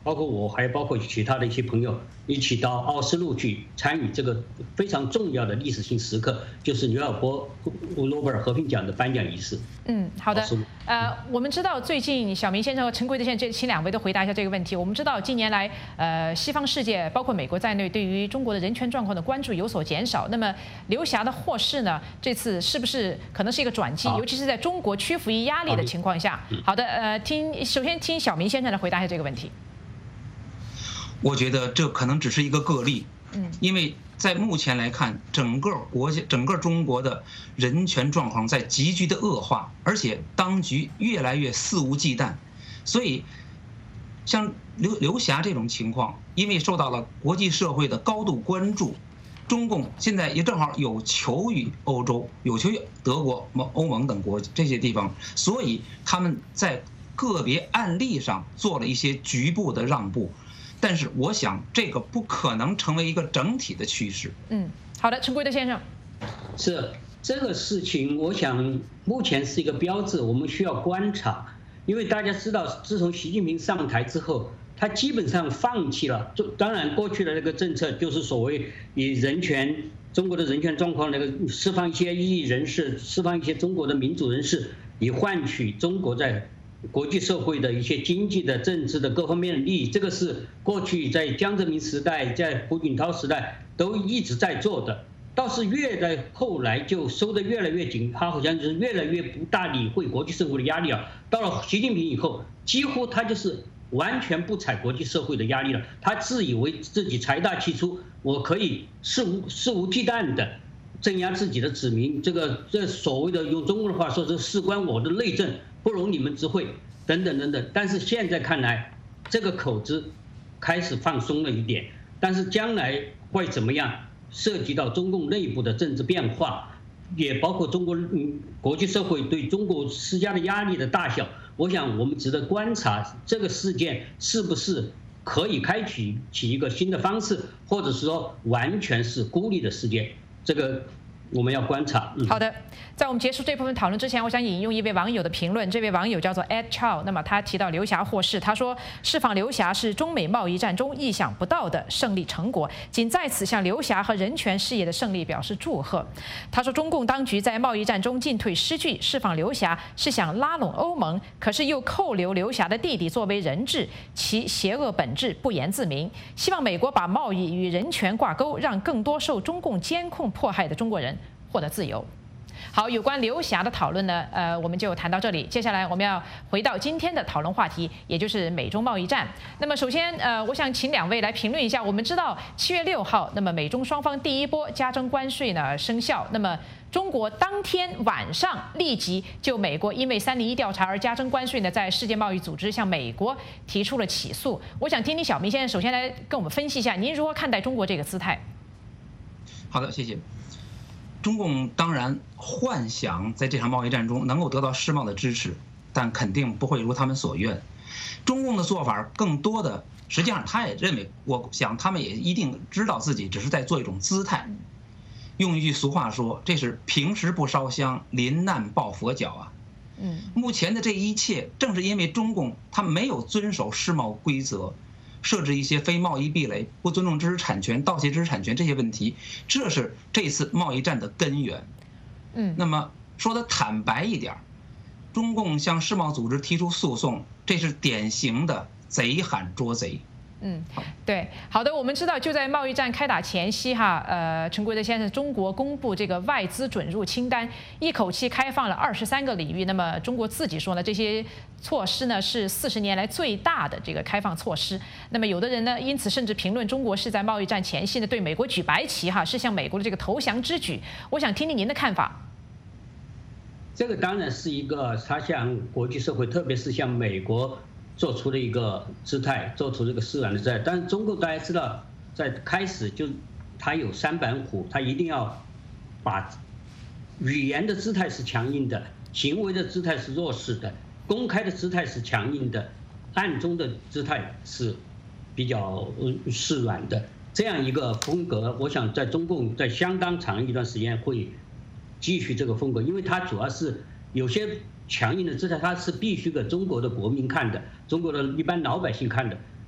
包括我，还包括其他的一些朋友，一起到奥斯陆去参与这个非常重要的历史性时刻，就是纽尔波诺贝尔和平奖的颁奖仪式。 好的。我们知道最近小明先生和陈贵德先生，请两位都回答一下这个问题。我们知道近年来，西方世界包括美国在内，对于中国的人权状况的关注有所减少。那么刘霞的获释呢，这次是不是可能是一个转机？尤其是在中国屈服于压力的情况下。好的，首先听小明先生来回答一下这个问题。 我觉得这可能只是一个个例，因为在目前来看，整个中国的人权状况在急剧的恶化，而且当局越来越肆无忌惮，所以像刘霞这种情况，因为受到了国际社会的高度关注，中共现在也正好有求于欧洲，有求于德国、欧盟等国这些地方，所以他们在个别案例上做了一些局部的让步。但是我想，这个不可能成为一个整体的趋势。 好的，陈贵德先生， 是这个事情，我想目前是一个标志，我们需要观察，因为大家知道，自从习近平上台之后，他基本上放弃了，当然过去的那个政策就是所谓以中国的人权状况那个释放一些异议人士，释放一些中国的民主人士，以换取中国在国际社会的一些经济的、政治的各方面的利益，这个是过去在江泽民时代、在胡锦涛时代都一直在做的。倒是越在后来就收得越来越紧，他好像就是越来越不大理会国际社会的压力了。到了习近平以后，几乎他就是完全不睬国际社会的压力了。他自以为自己财大气粗，我可以肆无忌惮的镇压自己的子民。这所谓的用中国的话说是事关我的内政，不容你们知会，等等等等。但是现在看来，这个口子开始放松了一点，但是将来会怎么样，涉及到中共内部的政治变化，也包括中国国际社会对中国施加的压力的大小。我想我们值得观察这个事件是不是可以开启一个新的方式，或者是说完全是孤立的事件，这个我们要观察。 好的，在我们结束这部分讨论之前，我想引用一位网友的评论。这位网友叫做 Ed Chow， 那么他提到刘霞获释，他说释放刘霞是中美贸易战中意想不到的胜利成果，仅在此向刘霞和人权事业的胜利表示祝贺。他说中共当局在贸易战中进退失据，释放刘霞是想拉拢欧盟，可是又扣留刘霞的弟弟作为人质，其邪恶本质不言自明。希望美国把贸易与人权挂钩，让更多受中共监控迫害的中国人获得自由。好，有关刘霞的讨论呢，我们就谈到这里。接下来我们要回到今天的讨论话题，也就是美中贸易战。那么首先，我想请两位来评论一下。我们知道7月6号，那么美中双方第一波加征关税呢生效。那么中国当天晚上立即就美国因为301调查而加征关税呢，在世界贸易组织向美国提出了起诉。我想听听小明先生首先来跟我们分析一下，您如何看待中国这个姿态？ 好的，谢谢。中共当然幻想在这场贸易战中能够得到世贸的支持，但肯定不会如他们所愿。中共的做法更多的，实际上他也认为，我想他们也一定知道自己只是在做一种姿态。用一句俗话说，这是平时不烧香，临难抱佛脚啊。目前的这一切，正是因为中共他没有遵守世贸规则，设置一些非贸易壁垒，不尊重知识产权、盗窃知识产权这些问题，这是这次贸易战的根源。那么说的坦白一点，中共向世贸组织提出诉讼，这是典型的贼喊捉贼。 对，好的，我们知道就在贸易战开打前夕陈贵德先生，中国公布这个外资准入清单，一口气开放了23个领域。那么中国自己说呢，这些措施呢是40年来最大的这个开放措施。那么有的人呢，因此甚至评论中国是在贸易战前夕呢对美国举白旗是向美国的这个投降之举。我想听听您的看法。 这个当然是一个他向国际社会，特别是向美国做出了一个姿态，做出这个释然的姿态。但是中共大家知道，在开始就他有3板斧，他一定要把语言的姿态是强硬的，行为的姿态是弱势的，公开的姿态是强硬的，暗中的姿态是比较示软的。这样一个风格，我想在中共在相当长一段时间会继续这个风格，因为它主要是有些强硬的姿态，它是必须给中国的国民看的，中国的一般老百姓看的。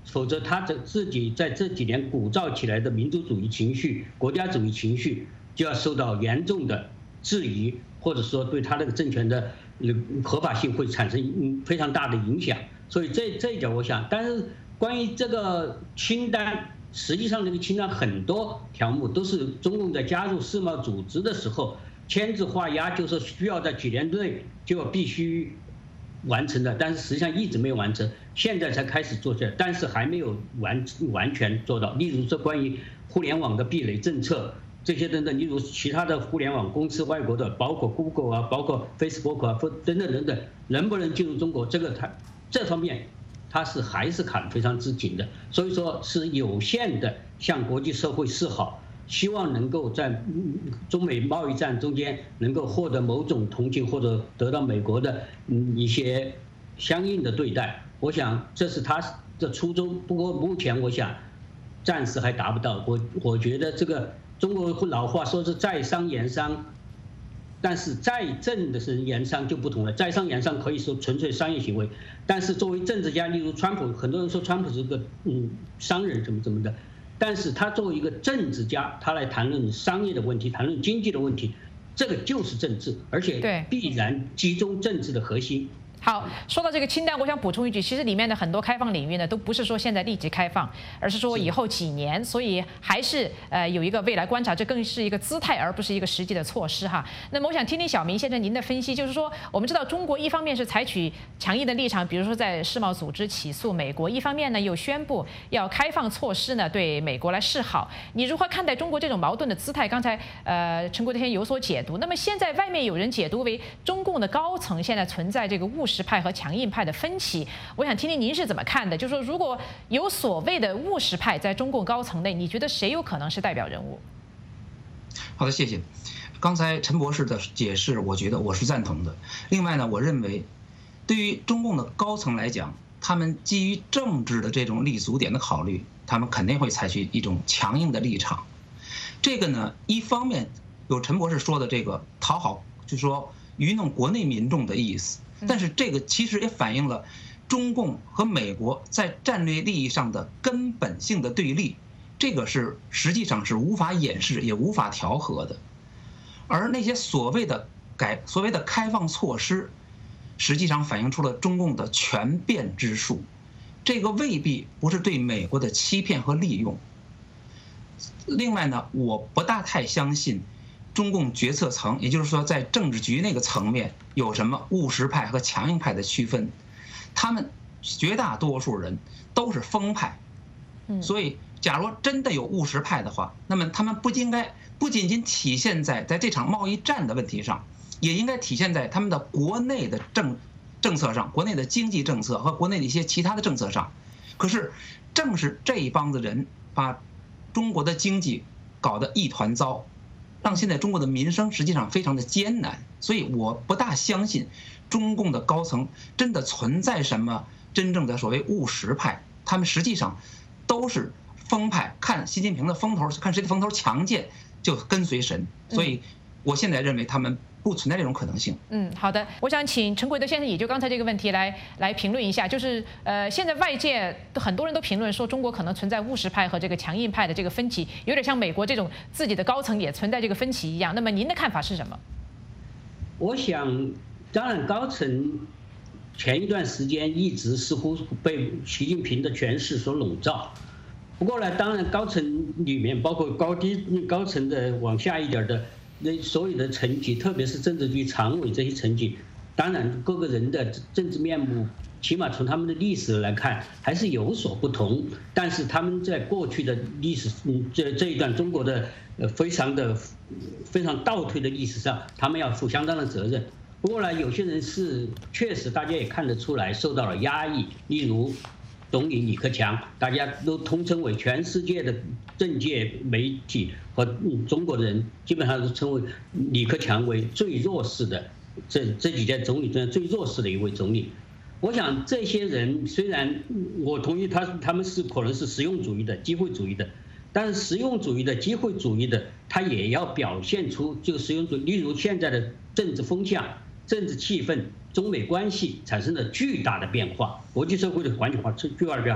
否则他自己在这几年鼓噪起来的民族主义情绪、国家主义情绪就要受到严重的质疑，或者说对他这个政权的合法性会产生非常大的影响。所以这一点我想，但是关于这个清单，实际上这个清单很多条目都是中共在加入世贸组织的时候签字画押，就是需要在几年内就必须完成的，但是实际上一直没有完成，现在才开始做起来，但是还没有完全做到。例如说关于互联网的壁垒政策这些等等，例如其他的互联网公司，外国的包括 Google 啊，包括 Facebook 啊，等等，能不能进入中国，这方面它还是卡得非常之紧的，所以说是有限的向国际社会示好，希望能够在中美贸易战中间能够获得某种同情，或者得到美国的一些相应的对待。我想这是他的初衷，不过目前我想暂时还达不到。我觉得这个中国老话说是在商言商，但是在政的是言商就不同了。在商言商可以说纯粹商业行为，但是作为政治家，例如川普，很多人说川普是个商人怎么的，但是他作为一个政治家，他来谈论商业的问题，谈论经济的问题，这个就是政治，而且必然集中政治的核心。 好，说到这个清单，我想补充一句，其实里面的很多开放领域呢，都不是说现在立即开放，而是说以后几年，所以还是有一个未来观察，这更是一个姿态，而不是一个实际的措施哈。那么我想听听小明先生您的分析，就是说我们知道中国一方面是采取强硬的立场，比如说在世贸组织起诉美国，一方面呢又宣布要开放措施呢对美国来示好，你如何看待中国这种矛盾的姿态？刚才陈国天有所解读，那么现在外面有人解读为中共的高层现在存在这个务实派和强硬派的分歧，我想听听您是怎么看的？就是说，如果有所谓的务实派在中共高层内，你觉得谁有可能是代表人物？ 好的，谢谢。刚才陈博士的解释，我觉得我是赞同的。另外呢，我认为对于中共的高层来讲，他们基于政治的这种立足点的考虑，他们肯定会采取一种强硬的立场。这个呢，一方面有陈博士说的这个讨好，就是说愚弄国内民众的意思。但是这个其实也反映了中共和美国在战略利益上的根本性的对立，这个是实际上是无法掩饰也无法调和的。而那些所谓的开放措施，实际上反映出了中共的权变之术，这个未必不是对美国的欺骗和利用。另外呢，我不大太相信中共决策层，也就是说在政治局那个层面有什么务实派和强硬派的区分，他们绝大多数人都是疯派。所以假如真的有务实派的话，那么他们不仅仅体现在这场贸易战的问题上，也应该体现在他们的国内的政策上，国内的经济政策和国内的一些其他的政策上。可是正是这一帮子人把中国的经济搞得一团糟，让现在中国的民生实际上非常的艰难。所以我不大相信中共的高层真的存在什么真正的所谓务实派，他们实际上都是疯派，看习近平的风头，看谁的风头强健就跟随神。所以我现在认为他们不存在这种可能性。 好的，我想请陈奎德先生也就刚才这个问题来评论一下，就是现在外界很多人都评论说中国可能存在务实派和这个强硬派的这个分歧，有点像美国这种自己的高层也存在这个分歧一样。那么您的看法是什么？ 我想，当然高层前一段时间一直似乎被习近平的权势所笼罩。不过呢，当然高层里面包括高层的往下一点的那所有的层级，特别是政治局常委这些层级，当然各个人的政治面目，起码从他们的历史来看还是有所不同。但是他们在过去的历史这一段中国的非常倒退的历史上，他们要负相当的责任。不过呢，有些人是确实大家也看得出来受到了压抑，例如总理李克强，大家都通称为全世界的政界媒体和中国人基本上都称为李克强为最弱势的这几届总理中最弱势的一位总理。我想这些人虽然我同意他们是可能是实用主义的、机会主义的，但是实用主义的、机会主义的，他也要表现出这个实用主义。例如现在的政治风向、政治气氛、中美关系产生了巨大的变化，国际社会的环境化巨大的变化。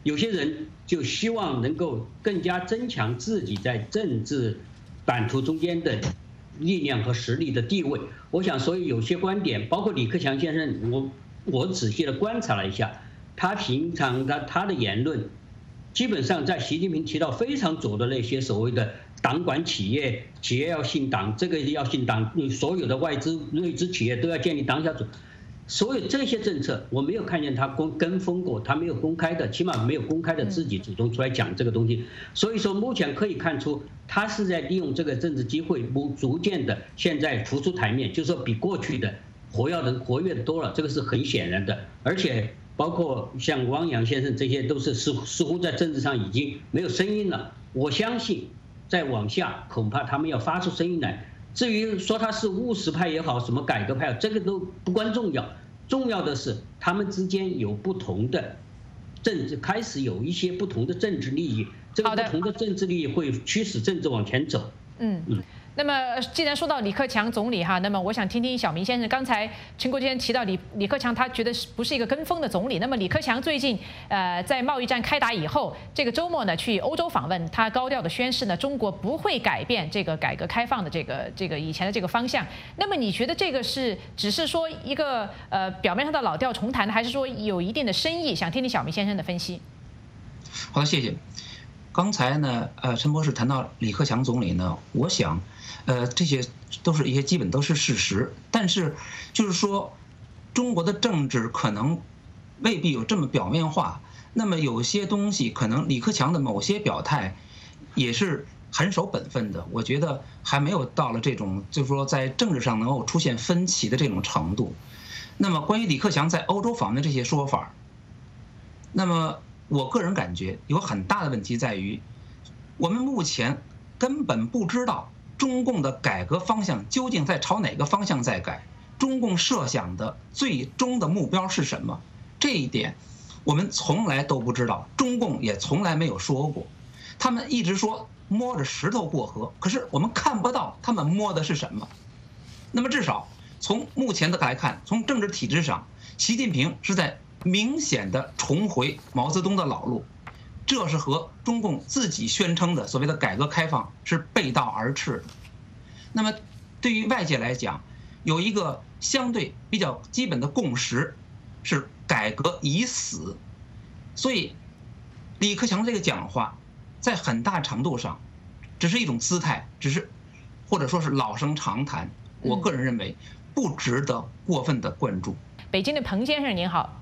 有些人就希望能够更加增强自己在政治版图中间的力量和实力的地位。我想，所以有些观点，包括李克强先生，我仔细的观察了一下，他平常他的言论，基本上在习近平提到非常左的那些所谓的党管企业，企业要信党，这个要信党，所有的外资内资企业都要建立党小组。所有这些政策，我没有看见他跟风过，他没有公开的，起码没有公开的自己主动出来讲这个东西。所以说，目前可以看出，他是在利用这个政治机会，逐渐的现在浮出台面，就是说比过去的活跃的多了，这个是很显然的。而且包括像汪洋先生这些，都是似乎在政治上已经没有声音了。我相信，再往下恐怕他们要发出声音来。至于说他是务实派也好，什么改革派，这个都不关重要。重要的是，他们之间有不同的政治，开始有一些不同的政治利益，这个不同的政治利益会驱使政治往前走。 那么既然说到李克强总理哈，那么我想听听小明先生，刚才陈国坚提到李克强他觉得不是一个跟风的总理。那么李克强最近在贸易战开打以后，这个周末呢去欧洲访问，他高调的宣示呢，中国不会改变这个改革开放的这个以前的这个方向。那么你觉得这个是只是说一个表面上的老调重弹，还是说有一定的深意？想听听小明先生的分析。 好的，谢谢。刚才呢，陈博士谈到李克强总理呢，我想。这些都是一些基本都是事实，但是就是说，中国的政治可能未必有这么表面化。那么有些东西可能李克强的某些表态也是很守本分的，我觉得还没有到了这种就是说在政治上能够出现分歧的这种程度。那么关于李克强在欧洲访问这些说法，那么我个人感觉有很大的问题在于，我们目前根本不知道。中共的改革方向究竟在朝哪个方向在改？中共设想的最终的目标是什么？这一点我们从来都不知道，中共也从来没有说过。他们一直说摸着石头过河，可是我们看不到他们摸的是什么。那么至少从目前的来看，从政治体制上，习近平是在明显的重回毛泽东的老路。这是和中共自己宣称的所谓的改革开放是背道而驰的。那么，对于外界来讲，有一个相对比较基本的共识，是改革已死。所以，李克强这个讲话，在很大程度上，只是一种姿态，只是或者说是老生常谈。我个人认为，不值得过分的关注。 北京的彭先生您好。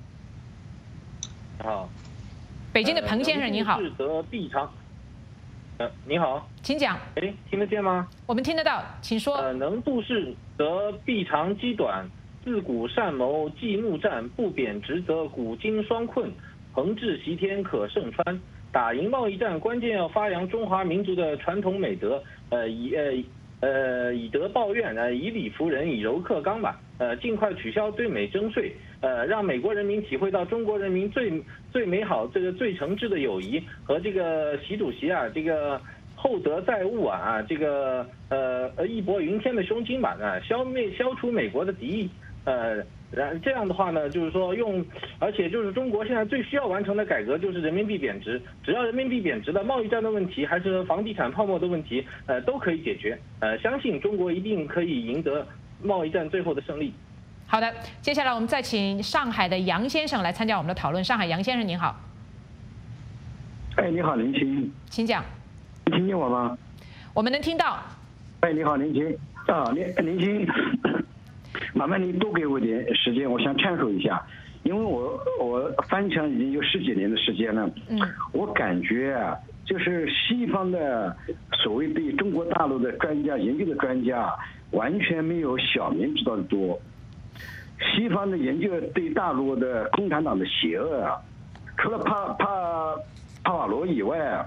好。 北京的彭先生您好。 能度得必偿。你好， 请讲。 哎，听得见吗？ 我们听得到，请说。 能度是得必长机短，自古善谋计木战，不贬职则古今双困，横治习天可胜川。打赢贸易战，关键要发扬中华民族的传统美德，以德报怨，以理服人，以柔克刚吧。尽快取消对美征税，让美国人民体会到中国人民最美好、这个最诚挚的友谊和这个习主席啊，这个厚德载物啊，这个义薄云天的胸襟吧，消除美国的敌意，这样的话呢，就是说而且就是中国现在最需要完成的改革就是人民币贬值，只要人民币贬值了，贸易战的问题还是房地产泡沫的问题，都可以解决，相信中国一定可以赢得贸易战最后的胜利。 好的，接下来我们再请上海的杨先生来参加我们的讨论。上海杨先生您好。 哎，你好，林青。 请讲。 你听见我吗？ 我们能听到。 哎，你好，林青。林青，麻烦你多给我点时间，我想阐述一下，因为我翻墙已经有10几年的时间了。我感觉啊，就是西方的所谓对中国大陆的专家研究的专家。完全没有小民知道的多。西方的研究对大陆的共产党的邪恶啊，除了帕瓦罗以外，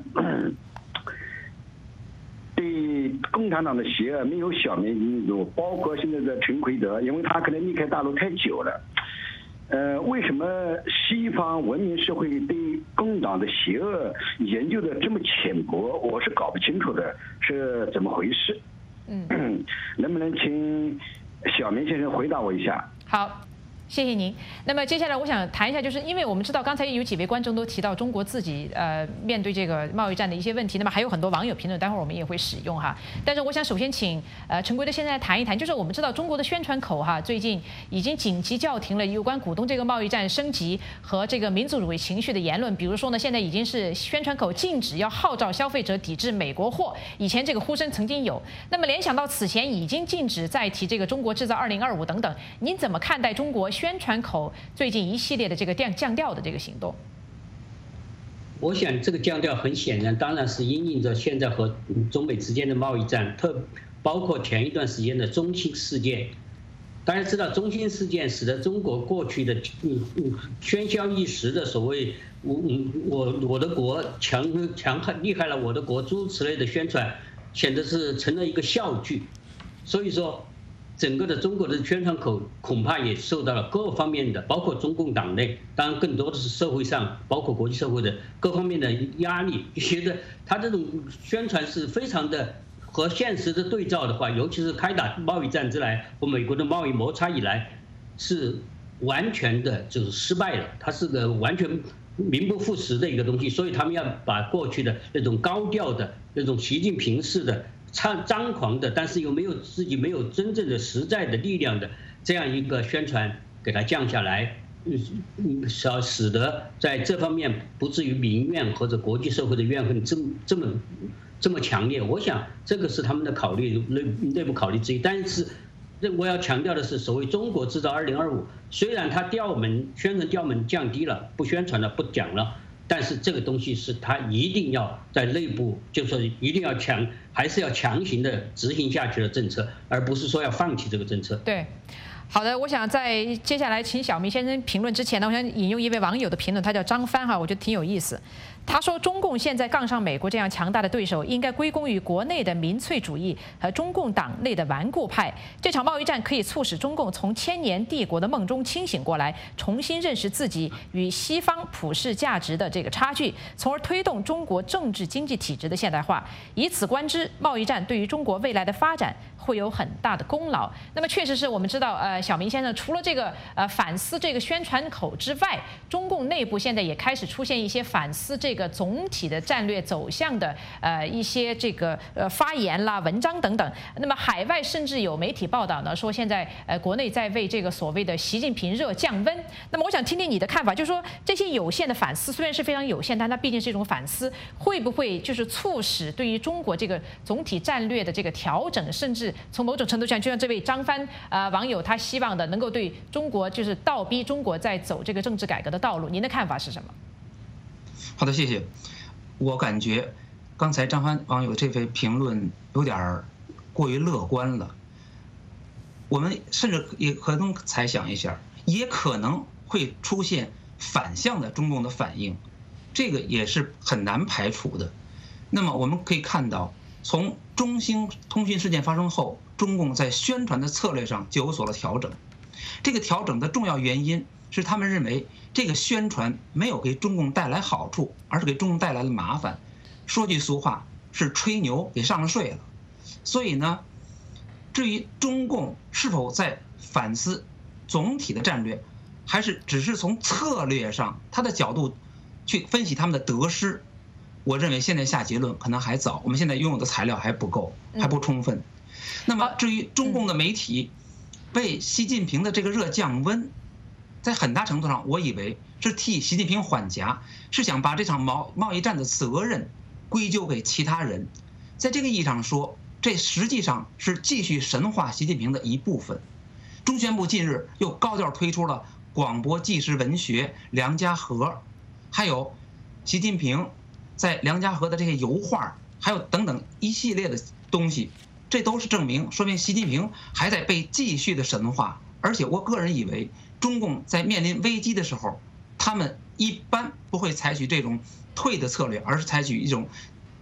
对共产党的邪恶没有小民民族，包括现在的陈奎德，因为他可能离开大陆太久了。为什么西方文明社会对共党的邪恶研究的这么浅薄？我是搞不清楚的，是怎么回事？能不能请小明先生回答我一下？ 好， 谢谢您。那么接下来我想谈一下，就是因为我们知道刚才有几位观众都提到中国自己面对这个贸易战的一些问题，那么还有很多网友评论，待会儿我们也会使用哈。但是我想首先请陈规的现在谈一谈，就是我们知道中国的宣传口哈，最近已经紧急叫停了有关鼓动这个贸易战升级和这个民族主义情绪的言论。比如说呢，现在已经是宣传口禁止要号召消费者抵制美国货，以前这个呼声曾经有。那么联想到此前已经禁止再提这个中国制造2025等等，您怎么看待中国宣传口最近一系列的这个降调的这个行动？ 我想这个降调很显然，当然是因应着现在和中美之间的贸易战，包括前一段时间的中兴事件。大家知道，中兴事件使得中国过去的喧嚣一时的所谓我的国强厉害了，我的国诸如此类的宣传，显得是成了一个笑剧。所以说，整个的中国的宣传口恐怕也受到了各方面的，包括中共党内，当然更多的是社会上，包括国际社会的各方面的压力。觉得他这种宣传是非常的和现实的对照的话，尤其是开打贸易战之来和美国的贸易摩擦以来，是完全的就是失败了。它是个完全名不副实的一个东西，所以他们要把过去的那种高调的那种习近平式的张狂的，但是又自己没有真正的实在的力量的这样一个宣传给它降下来，使得在这方面不至于民怨或者国际社会的怨恨这么强烈。我想这个是他们的考虑内部考虑之一。但是我要强调的是，所谓中国制造2025，虽然它宣传调门降低了，不宣传了，不讲了，但是这个东西是它一定要在内部，就是一定要还是要强行的执行下去的政策，而不是说要放弃这个政策。 对。好的，我想在接下来请小明先生评论之前呢，我想引用一位网友的评论，他叫张帆哈，我觉得挺有意思。他说，中共现在杠上美国这样强大的对手，应该归功于国内的民粹主义和中共党内的顽固派。这场贸易战可以促使中共从千年帝国的梦中清醒过来，重新认识自己与西方普世价值的这个差距，从而推动中国政治经济体制的现代化。以此观之，贸易战对于中国未来的发展会有很大的功劳。那么确实是我们知道，小明先生除了这个反思这个宣传口之外，中共内部现在也开始出现一些反思这个总体的战略走向的一些这个发言啦、文章等等。那么海外甚至有媒体报道呢，说现在国内在为这个所谓的习近平热降温。那么我想听听你的看法，就是说这些有限的反思虽然是非常有限，但它毕竟是一种反思，会不会就是促使对于中国这个总体战略的这个调整，甚至从某种程度上，就像这位张帆网友他希望的能够对中国就是倒逼中国在走这个政治改革的道路，您的看法是什么？ 好的，谢谢。我感觉刚才张帆网友这位评论有点过于乐观了。我们甚至也可能猜想一下，也可能会出现反向的中共的反应，这个也是很难排除的。那么我们可以看到，从中兴通讯事件发生后，中共在宣传的策略上就有所了调整。这个调整的重要原因是他们认为这个宣传没有给中共带来好处，而是给中共带来了麻烦。说句俗话，是吹牛给上了税了。所以呢，至于中共是否在反思总体的战略，还是只是从策略上他的角度去分析他们的得失，我认为现在下结论可能还早，我们现在拥有的材料还不够，还不充分。那么至于中共的媒体为习近平的这个热降温，在很大程度上我以为是替习近平缓颊，是想把这场贸易战的责任归咎给其他人。在这个意义上说，这实际上是继续神化习近平的一部分。中宣部近日又高调推出了广播纪实文学《梁家河》，还有习近平在梁家河的这些油画，还有等等一系列的东西，这都是证明，说明习近平还在被继续的神化。而且我个人以为，中共在面临危机的时候，他们一般不会采取这种退的策略，而是采取一种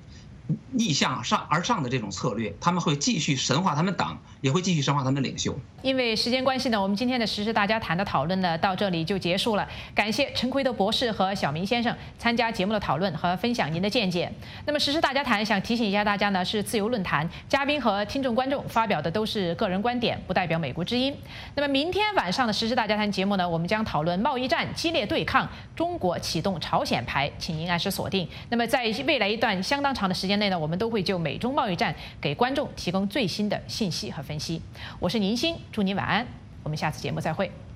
逆向而上的这种策略，他们会继续神化他们党，也会继续神化他们领袖。 因为时间关系呢，我们今天的时事大家谈的讨论呢到这里就结束了。感谢陈奎德博士和小明先生参加节目的讨论和分享您的见解。那么时事大家谈想提醒一下大家呢，是自由论坛，嘉宾和听众观众发表的都是个人观点，不代表美国之音。那么明天晚上的时事大家谈节目呢，我们将讨论贸易战激烈对抗，中国启动朝鲜牌，请您按时锁定。那么在未来一段相当长的时间内呢，我们都会就美中贸易战给观众提供最新的信息和分析。我是宁鑫，祝您晚安，我们下次节目再会。